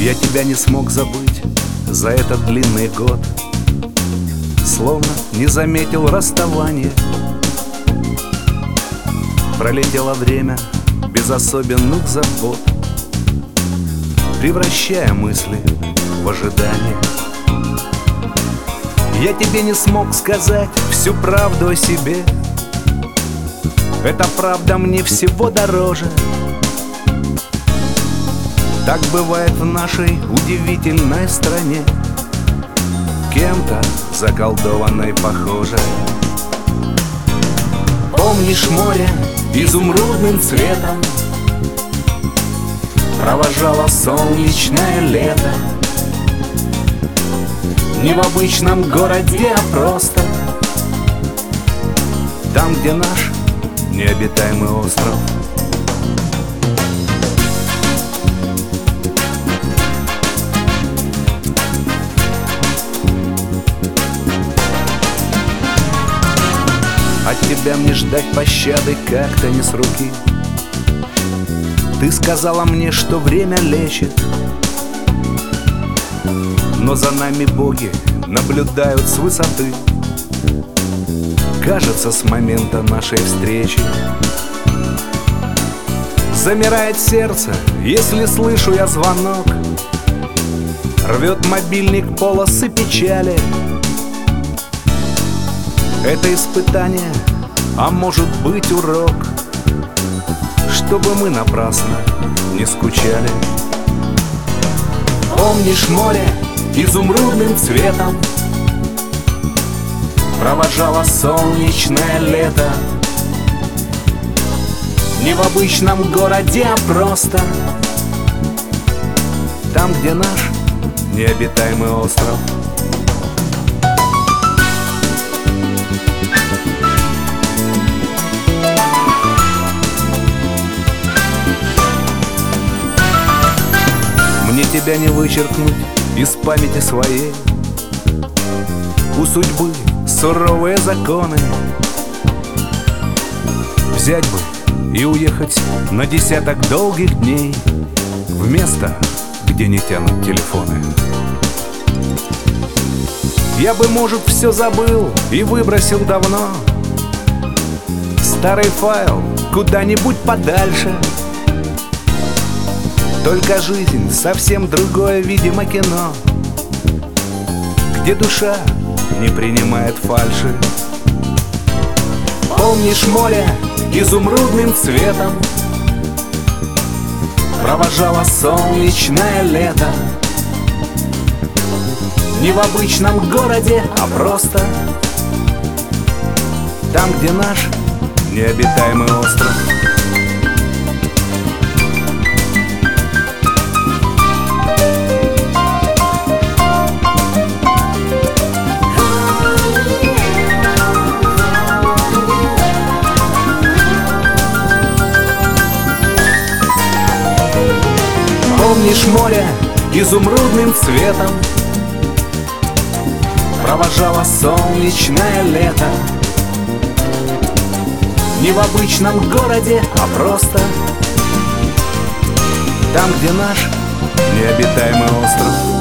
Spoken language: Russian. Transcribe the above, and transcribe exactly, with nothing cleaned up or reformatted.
Я тебя не смог забыть за этот длинный год, словно не заметил расставания. Пролетело время без особенных забот, превращая мысли в ожидание. Я тебе не смог сказать всю правду о себе. Эта правда мне всего дороже. Так бывает в нашей удивительной стране, кем-то заколдованной похоже. Помнишь море изумрудным цветом провожало солнечное лето? Не в обычном городе, а просто там, где наш необитаемый остров. От тебя мне ждать пощады как-то не с руки. Ты сказала мне, что время лечит, но за нами боги наблюдают с высоты. Кажется, с момента нашей встречи замирает сердце, если слышу я звонок. Рвет мобильник полосы печали. Это испытание, а может быть урок, чтобы мы напрасно не скучали. Помнишь море изумрудным цветом провожало солнечное лето? Не в обычном городе, а просто там, где наш необитаемый остров. Мне тебя не вычеркнуть из памяти своей. У судьбы суровые законы. Взять бы и уехать на десяток долгих дней в место, где не тянут телефоны. Я бы, может, все забыл и выбросил давно старый файл куда-нибудь подальше. Только жизнь совсем другое, видимо, кино, где душа не принимает фальши. Помнишь море изумрудным цветом провожало солнечное лето? Не в обычном городе, а просто там, где наш необитаемый остров. Помнишь море изумрудным цветом провожало солнечное лето? Не в обычном городе, а просто там, где наш необитаемый остров.